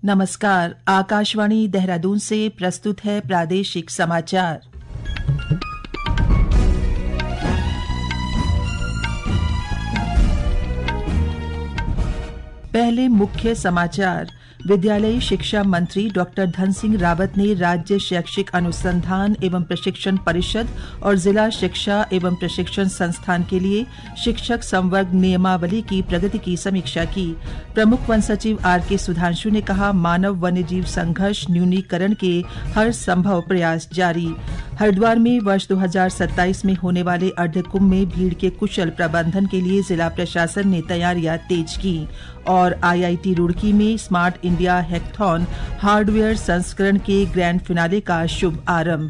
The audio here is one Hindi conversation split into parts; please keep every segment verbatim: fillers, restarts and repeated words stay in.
नमस्कार, आकाशवाणी देहरादून से प्रस्तुत है प्रादेशिक समाचार। पहले मुख्य समाचार। विद्यालयी शिक्षा मंत्री डॉक्टर धन सिंह रावत ने राज्य शैक्षिक अनुसंधान एवं प्रशिक्षण परिषद और जिला शिक्षा एवं प्रशिक्षण संस्थान के लिए शिक्षक संवर्ग नियमावली की प्रगति की समीक्षा की। प्रमुख वन सचिव आर के सुधांशु ने कहा, मानव वन्यजीव संघर्ष न्यूनीकरण के हर संभव प्रयास जारी। हरिद्वार में वर्ष दो हज़ार सत्ताईस में होने वाले अर्ध कुंभ में भीड़ के कुशल प्रबंधन के लिए जिला प्रशासन ने तैयारियां तेज की। और आई आई टी रुड़की में स्मार्ट इंडिया हैकाथॉन हार्डवेयर संस्करण के ग्रैंड फिनाले का शुभ आरंभ।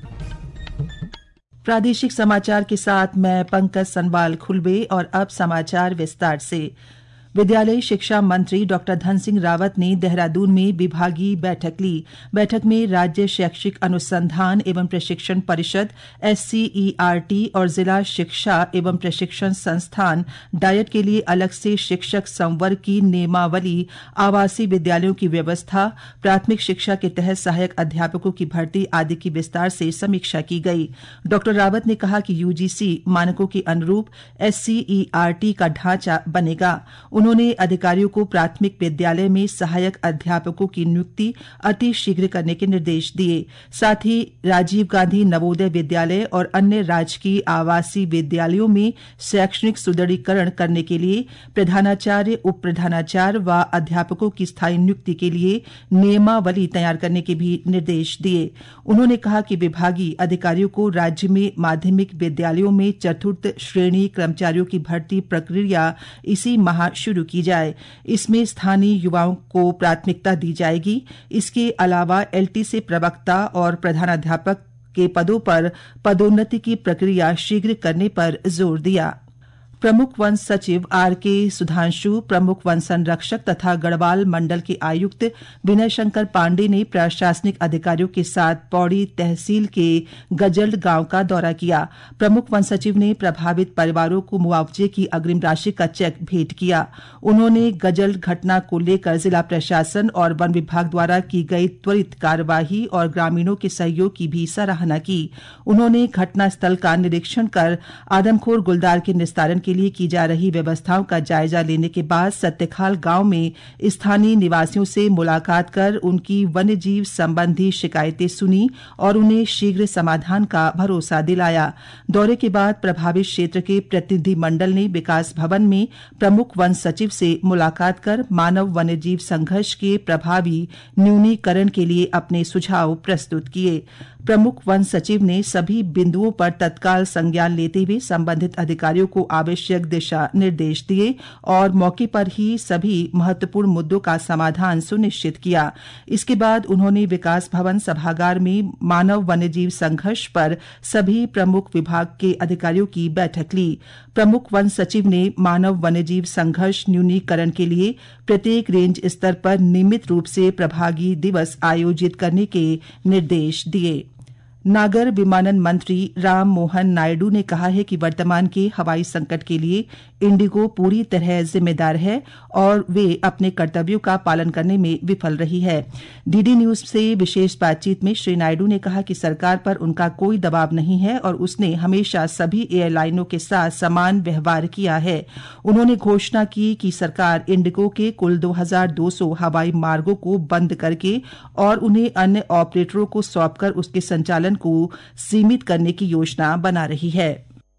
प्रादेशिक समाचार के साथ मैं पंकज सनवाल खुलबे और अब समाचार विस्तार से। विद्यालयी शिक्षा मंत्री डॉक्टर धन सिंह रावत ने देहरादून में विभागीय बैठक ली। बैठक में राज्य शैक्षिक अनुसंधान एवं प्रशिक्षण परिषद S C E R T और जिला शिक्षा एवं प्रशिक्षण संस्थान डायट के लिए अलग से शिक्षक संवर्ग की नियमावली, आवासीय विद्यालयों की व्यवस्था, प्राथमिक शिक्षा के तहत सहायक अध्यापकों की भर्ती आदि की विस्तार से समीक्षा की गई। डॉक्टर रावत ने कहा कि यू जी सी मानकों के अनुरूप S C E R T का ढांचा बनेगा। उन्होंने अधिकारियों को प्राथमिक विद्यालय में सहायक अध्यापकों की नियुक्ति अति शीघ्र करने के निर्देश दिए। साथ ही राजीव गांधी नवोदय विद्यालय और अन्य राजकीय आवासीय विद्यालयों में शैक्षणिक सुदृढ़ीकरण करने के लिए प्रधानाचार्य, उप प्रधानाचार्य व अध्यापकों की स्थायी नियुक्ति के लिए नियमावली तैयार करने के भी निर्देश दिए। उन्होंने कहा कि विभागीय अधिकारियों को राज्य में माध्यमिक विद्यालयों में चतुर्थ श्रेणी कर्मचारियों की भर्ती प्रक्रिया इसी माह शुरू की जाए। इसमें स्थानीय युवाओं को प्राथमिकता दी जाएगी। इसके अलावा एल टी से प्रवक्ता और प्रधानाध्यापक के पदों पर पदोन्नति की प्रक्रिया शीघ्र करने पर जोर दिया। प्रमुख वन सचिव आर के सुधांशु, प्रमुख वन संरक्षक तथा गढ़वाल मंडल के आयुक्त विनय शंकर पांडे ने प्रशासनिक अधिकारियों के साथ पौड़ी तहसील के गजल्ड गांव का दौरा किया। प्रमुख वन सचिव ने प्रभावित परिवारों को मुआवजे की अग्रिम राशि का चेक भेंट किया। उन्होंने गजल्ड घटना को लेकर जिला प्रशासन और वन विभाग द्वारा की गई त्वरित कार्यवाही और ग्रामीणों के सहयोग की भी सराहना की। उन्होंने घटना स्थल का निरीक्षण कर आदमखोर गुलदार के निस्तारण के लिए की जा रही व्यवस्थाओं का जायजा लेने के बाद सत्यखाल गांव में स्थानीय निवासियों से मुलाकात कर उनकी वन्यजीव संबंधी शिकायतें सुनी और उन्हें शीघ्र समाधान का भरोसा दिलाया। दौरे के बाद प्रभावित क्षेत्र के प्रतिनिधि मंडल ने विकास भवन में प्रमुख वन सचिव से मुलाकात कर मानव वन्यजीव संघर्ष के प्रभावी न्यूनीकरण के लिए अपने सुझाव प्रस्तुत किए। प्रमुख वन सचिव ने सभी बिंदुओं पर तत्काल संज्ञान लेते हुए संबंधित अधिकारियों को आवश्यक दिशा निर्देश दिए और मौके पर ही सभी महत्वपूर्ण मुद्दों का समाधान सुनिश्चित किया। इसके बाद उन्होंने विकास भवन सभागार में मानव वन्यजीव संघर्ष पर सभी प्रमुख विभाग के अधिकारियों की बैठक ली। प्रमुख वन सचिव ने मानव वन्यजीव संघर्ष न्यूनीकरण के लिए प्रत्येक रेंज स्तर पर नियमित रूप से प्रभागी दिवस आयोजित करने के निर्देश दिए। नागर विमानन मंत्री राम मोहन नायडू ने कहा है कि वर्तमान के हवाई संकट के लिए इंडिगो पूरी तरह जिम्मेदार है और वे अपने कर्तव्यों का पालन करने में विफल रही है। डी डी न्यूज से विशेष बातचीत में श्री नायडू ने कहा कि सरकार पर उनका कोई दबाव नहीं है और उसने हमेशा सभी एयरलाइनों के साथ समान व्यवहार किया है। उन्होंने घोषणा की कि सरकार इंडिगो के कुल दो हज़ार दो सौ हवाई मार्गों को बंद करके और उन्हें अन्य ऑपरेटरों को सौंपकर उसके संचालन को सीमित करने की योजना बना रही है।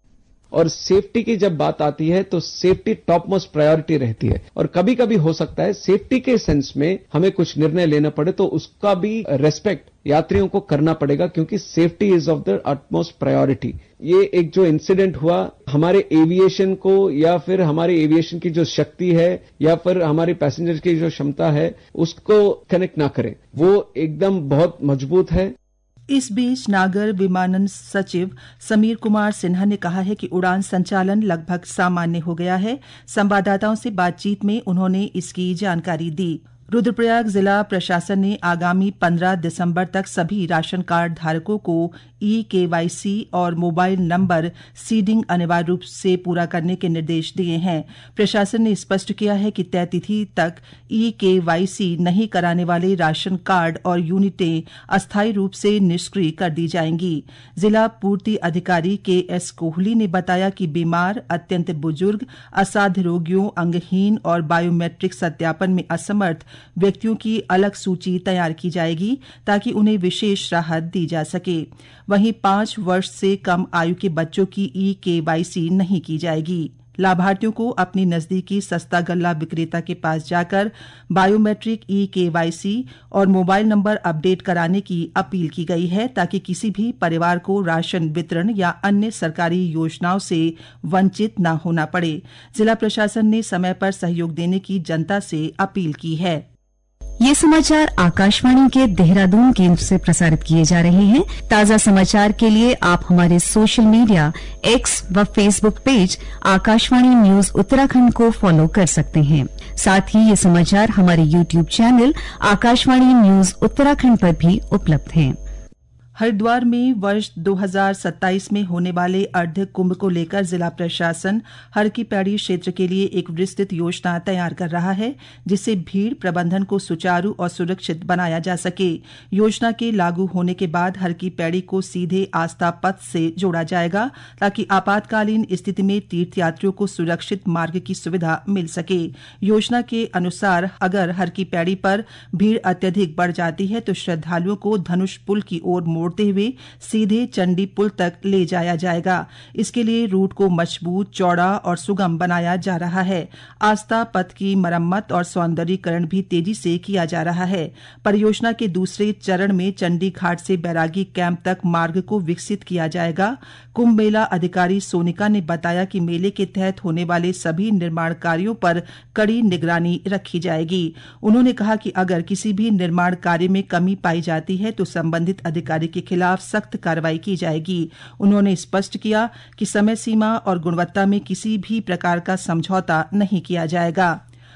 और सेफ्टी की जब बात आती है तो सेफ्टी टॉप मोस्ट प्रायोरिटी रहती है और कभी कभी हो सकता है सेफ्टी के सेंस में हमें कुछ निर्णय लेना पड़े तो उसका भी रेस्पेक्ट यात्रियों को करना पड़ेगा क्योंकि safety is of the utmost priority. ये एक जो इंसिडेंट हुआ हमारे एविएशन को या फिर हमारे एविएशन की जो शक्ति है या फिर हमारे पैसेंजर की जो क्षमता है उसको कनेक्ट ना करें, वो एकदम बहुत मजबूत है। इस बीच नागर विमानन सचिव समीर कुमार सिन्हा ने कहा है कि उड़ान संचालन लगभग सामान्य हो गया है। संवाददाताओं से बातचीत में उन्होंने इसकी जानकारी दी। रुद्रप्रयाग जिला प्रशासन ने आगामी पंद्रह दिसंबर तक सभी राशन कार्ड धारकों को ई केवाईसी और मोबाइल नंबर सीडिंग अनिवार्य रूप से पूरा करने के निर्देश दिए हैं। प्रशासन ने स्पष्ट किया है कि तय तिथि तक ई केवाईसी नहीं कराने वाले राशन कार्ड और यूनिटें अस्थायी रूप से निष्क्रिय कर दी जाएंगी। जिला पूर्ति अधिकारी के एस कोहली ने बताया कि बीमार, अत्यंत बुजुर्ग, असाध्य रोगियों, अंगहीन और बायोमेट्रिक सत्यापन में असमर्थ व्यक्तियों की अलग सूची तैयार की जाएगी ताकि उन्हें विशेष राहत दी जा सके। वहीं पांच वर्ष से कम आयु के बच्चों की ई केवाईसी नहीं की जाएगी। लाभार्थियों को अपनी नजदीकी सस्ता गल्ला विक्रेता के पास जाकर बायोमेट्रिक ई केवाईसी और मोबाइल नंबर अपडेट कराने की अपील की गई है ताकि किसी भी परिवार को राशन वितरण या अन्य सरकारी योजनाओं से वंचित न होना पड़े। जिला प्रशासन ने समय पर सहयोग देने की जनता से अपील की है। ये समाचार आकाशवाणी के देहरादून केंद्र से प्रसारित किए जा रहे हैं। ताजा समाचार के लिए आप हमारे सोशल मीडिया एक्स व Facebook page Akashvani news Uttarakhand को फॉलो कर सकते हैं। साथ ही ये समाचार हमारे YouTube channel Akashvani news Uttarakhand पर भी उपलब्ध हैं। हरिद्वार में वर्ष दो हज़ार सत्ताईस में होने वाले अर्ध कुंभ को लेकर जिला प्रशासन हर की पैड़ी क्षेत्र के लिए एक विस्तृत योजना तैयार कर रहा है, जिससे भीड़ प्रबंधन को सुचारू और सुरक्षित बनाया जा सके। योजना के लागू होने के बाद हर की पैड़ी को सीधे आस्था पथ से जोड़ा जाएगा ताकि आपातकालीन स्थिति में तीर्थयात्रियों को सुरक्षित मार्ग की सुविधा मिल सके। योजना के अनुसार अगर हर की पैड़ी पर भीड़ अत्यधिक बढ़ जाती है तो श्रद्धालुओं को धनुष पुल की ओर मोड़ते हुए सीधे चंडी पुल तक ले जाया जाएगा। इसके लिए रूट को मजबूत, चौड़ा और सुगम बनाया जा रहा है। आस्था पथ की मरम्मत और सौंदर्यीकरण भी तेजी से किया जा रहा है। परियोजना के दूसरे चरण में चंडी घाट से बैरागी कैंप तक मार्ग को विकसित किया जाएगा। कुंभ मेला अधिकारी सोनिका ने बताया कि मेले के तहत होने वाले सभी निर्माण कार्यों पर कड़ी निगरानी रखी जाएगी। उन्होंने कहा कि अगर किसी भी निर्माण कार्य में कमी पाई जाती है तो संबंधित अधिकारी के खिलाफ सख्त कार्रवाई की जाएगी। उन्होंने स्पष्ट किया कि समय सीमा और गुणवत्ता में किसी भी प्रकार का समझौता नहीं किया जाएगा।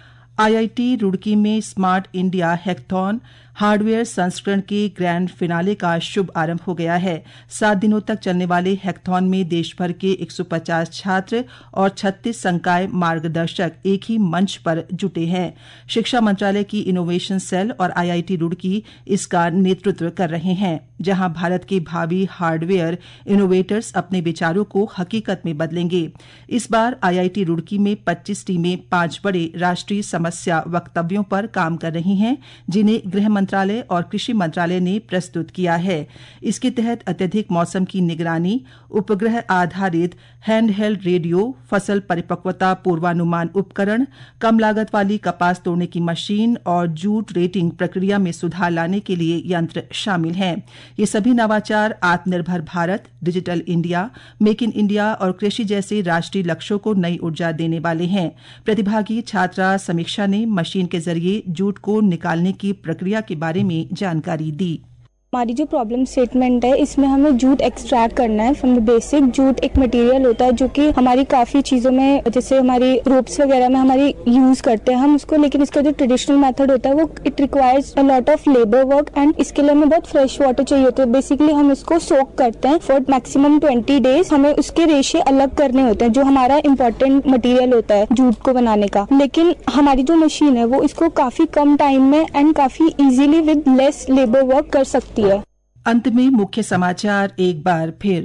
आईआईटी रुड़की में स्मार्ट इंडिया हैकाथॉन हार्डवेयर संस्करण के ग्रैंड फिनाले का शुभ आरंभ हो गया है। सात दिनों तक चलने वाले हैकाथॉन में देश भर के एक सौ पचास छात्र और छत्तीस संकाय मार्गदर्शक एक ही मंच पर जुटे हैं। शिक्षा मंत्रालय की इनोवेशन सेल और आईआईटी रुड़की इसका नेतृत्व कर रहे हैं, जहां भारत के भावी हार्डवेयर इनोवेटर्स अपने विचारों को हकीकत में बदलेंगे। इस बार आईआईटी रुड़की में पच्चीस टीमें पांच बड़े राष्ट्रीय समस्या वक्तव्यों पर काम कर रही हैं, जिन्हें गृह मंत्रालय और कृषि मंत्रालय ने प्रस्तुत किया है। इसके तहत अत्यधिक मौसम की निगरानी, उपग्रह आधारित हैंडहेल्ड रेडियो, फसल परिपक्वता पूर्वानुमान उपकरण, कम लागत वाली कपास तोड़ने की मशीन और जूट रेटिंग प्रक्रिया में सुधार लाने के लिए यंत्र शामिल हैं। ये सभी नवाचार आत्मनिर्भर Bharat, digital India, make in India और कृषि जैसे राष्ट्रीय लक्ष्यों को नई ऊर्जा देने वाले हैं। प्रतिभागी छात्रा समीक्षा ने मशीन के जरिए जूट को निकालने की प्रक्रिया के बारे में जानकारी दी। हमारी जो प्रॉब्लम स्टेटमेंट है, इसमें हमें जूट एक्सट्रैक्ट करना है फ्रॉम द बेसिक। जूट एक मटेरियल होता है जो कि हमारी काफी चीजों में, जैसे हमारी रोप्स वगैरह में हमारी यूज करते हैं हम उसको, लेकिन इसका जो ट्रेडिशनल मेथड होता है वो it requires a lot of labour work and इसके लिए हमें बहुत फ्रेश वाटर चाहिए होता है। बेसिकली हम इसको सोक करते हैं फॉर मैक्सिमम ट्वेंटी डेज। हमें उसके रेशे अलग करने होते हैं जो हमारा इंपॉर्टेंट मटेरियल होता है जूट को बनाने का। लेकिन हमारी जो मशीन है वो इसको काफी कम टाइम में एंड काफी easily with less labour work कर सकती है। अंत में मुख्य समाचार एक बार फिर।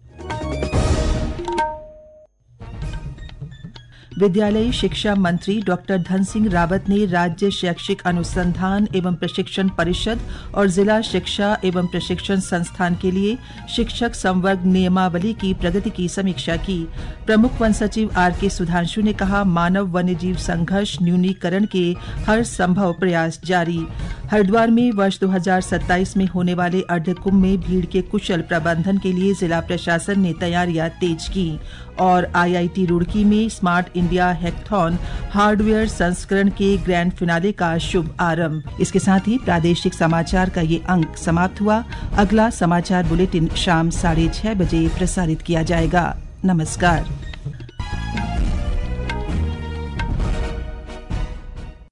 विद्यालयी शिक्षा मंत्री डॉक्टर धन सिंह रावत ने राज्य शैक्षिक अनुसंधान एवं प्रशिक्षण परिषद और जिला शिक्षा एवं प्रशिक्षण संस्थान के लिए शिक्षक संवर्ग नियमावली की प्रगति की समीक्षा की। प्रमुख वन सचिव आर के सुधांशु ने कहा, मानव वन्यजीव संघर्ष न्यूनीकरण के हर संभव प्रयास जारी। हरिद्वार में वर्ष दो हज़ार सत्ताईस में होने वाले अर्धकुंभ में भीड़ के कुशल प्रबंधन के लिए जिला प्रशासन ने तैयारियां तेज की। और आईआईटी रुड़की में स्मार्ट इंडिया हैकाथॉन हार्डवेयर संस्करण के ग्रैंड फिनाले का शुभ आरंभ। इसके साथ ही प्रादेशिक समाचार का ये अंक समाप्त हुआ। अगला समाचार बुलेटिन शाम साढ़े छह बजे प्रसारित किया जाएगा। नमस्कार।